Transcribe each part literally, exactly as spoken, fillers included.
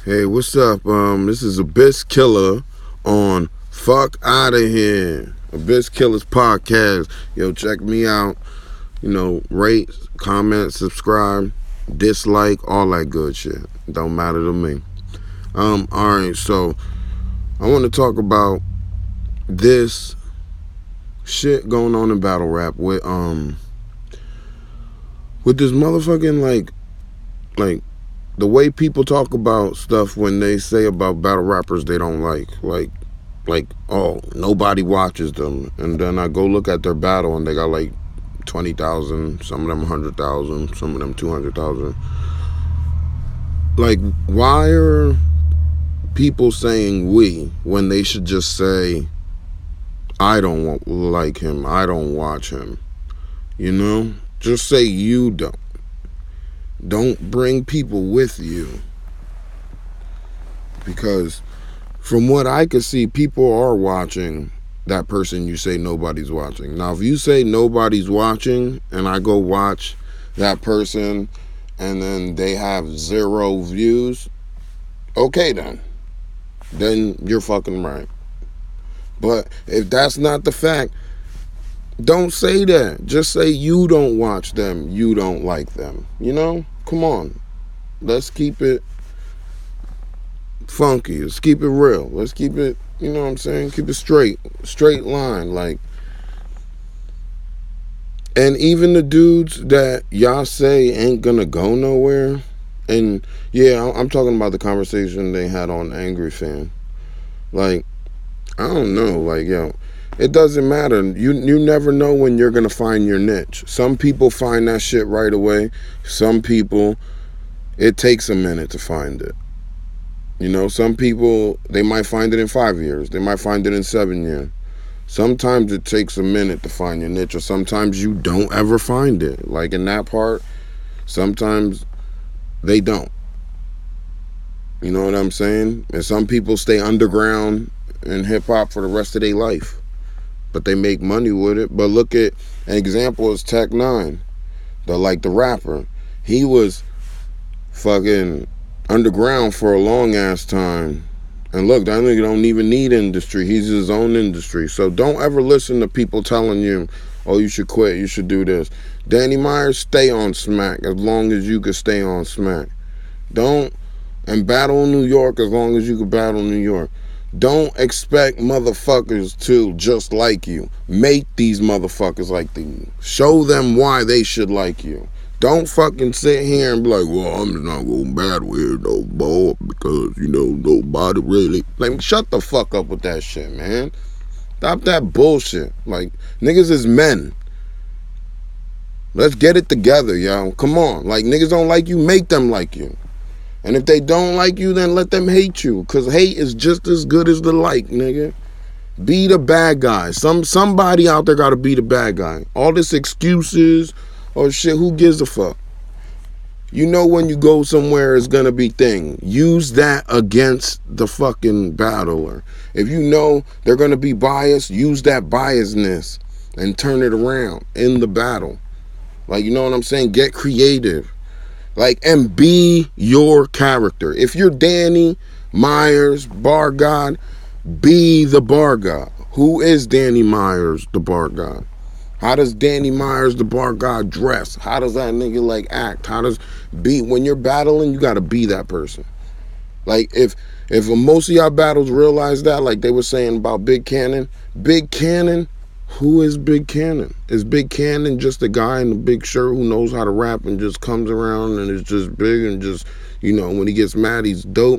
Hey, what's up? Um, this is Abyss Killer on Fuck Outta Here, Abyss Killer's podcast. Yo, check me out. You know, rate, comment, subscribe, dislike, all that good shit. Don't matter to me. Um, all right, so I want to talk about this shit going on in battle rap with um with this motherfucking like like the way people talk about stuff when they say about battle rappers they don't like. Like, like, oh, nobody watches them. And then I go look at their battle and they got like twenty thousand, some of them one hundred thousand, some of them two hundred thousand. Like, why are people saying we when they should just say, I don't want, like him, I don't watch him? You know? Just say you don't. Don't bring people with you. Because from what I could see, people are watching that person you say nobody's watching. Now, if you say nobody's watching and I go watch that person and then they have zero views, okay then. Then you're fucking right. But if that's not the fact, don't say that. Just say you don't watch them, you don't like them. You know? Come on. Let's keep it funky. Let's keep it real. Let's keep it, you know what I'm saying? Keep it straight. Straight line. Like, and even the dudes that y'all say ain't gonna go nowhere. And yeah, I'm talking about the conversation they had on Angry Fan. Like, I don't know. Like, yo, it doesn't matter. You you never know when you're gonna find your niche. Some people find that shit right away. Some people, it takes a minute to find it. You know, some people, they might find it in five years. They might find it in seven years. Sometimes it takes a minute to find your niche, or sometimes you don't ever find it. Like in that part, sometimes they don't. You know what I'm saying? And some people stay underground in hip-hop for the rest of their life. But they make money with it. But look at, an example is Tech Nine, the like the rapper. He was fucking underground for a long ass time. And look, that nigga don't even need industry. He's his own industry. So don't ever listen to people telling you, oh, you should quit, you should do this. Danny Myers, stay on smack as long as you can stay on smack. Don't, and battle in New York as long as you can battle in New York. Don't expect motherfuckers to just like you. Make these motherfuckers like you. Show them why they should like you. Don't fucking sit here and be like, well, I'm not gonna battle here no more because, you know, nobody really. Like, shut the fuck up with that shit, man. Stop that bullshit. Like, niggas is men. Let's get it together, y'all. Come on. Like, niggas don't like you, make them like you. And if they don't like you, then let them hate you. Because hate is just as good as the like, nigga. Be the bad guy. Some Somebody out there got to be the bad guy. All this excuses or shit, who gives a fuck? You know when you go somewhere, it's going to be thing. Use that against the fucking battler. If you know they're going to be biased, use that biasness and turn it around in the battle. Like, you know what I'm saying? Get creative. Like, and be your character. If you're Danny Myers, Bar God, be the Bar God. Who is Danny Myers, the Bar God? How does Danny Myers, the Bar God, dress? How does that nigga, like, act? How does, be, when you're battling, you gotta be that person. Like, if, if most of y'all battles realize that, like they were saying about Big Cannon, Big Cannon, who is Big Cannon? Is Big Cannon just a guy in a big shirt who knows how to rap and just comes around and is just big and just, you know, when he gets mad, he's dope?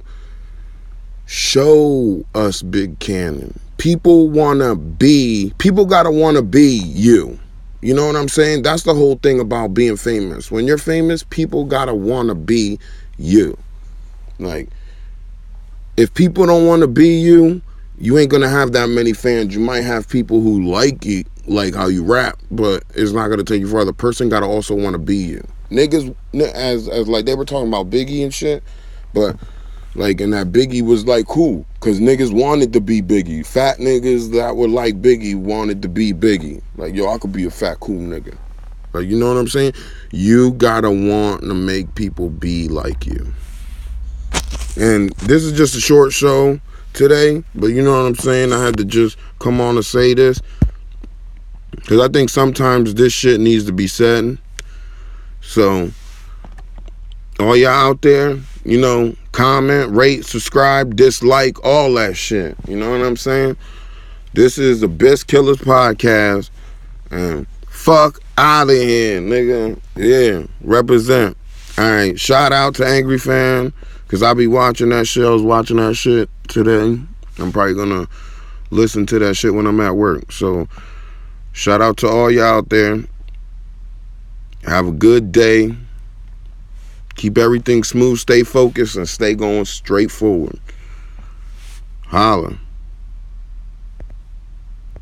Show us Big Cannon. People want to be, people got to want to be you. You know what I'm saying? That's the whole thing about being famous. When you're famous, people got to want to be you. Like, if people don't want to be you, you ain't gonna have that many fans. You might have people who like you, like how you rap, but it's not gonna take you far. The person gotta also want to be you. Niggas, as as like they were talking about Biggie and shit, but like, and that Biggie was like cool, cause niggas wanted to be Biggie. Fat niggas that were like Biggie wanted to be Biggie. Like, yo, I could be a fat cool nigga. Like, you know what I'm saying? You gotta want to make people be like you. And this is just a short show today, but you know what I'm saying? I had to just come on and say this, because I think sometimes this shit needs to be said. So, all y'all out there, you know, comment, rate, subscribe, dislike, all that shit. You know what I'm saying? This is the Best Killers Podcast. And fuck out of here, nigga. Yeah, represent. All right, shout out to Angry Fan, because I be watching that shit. I was watching that shit today. I'm probably going to listen to that shit when I'm at work. So, shout out to all y'all out there. Have a good day. Keep everything smooth, stay focused, and stay going straight forward. Holla.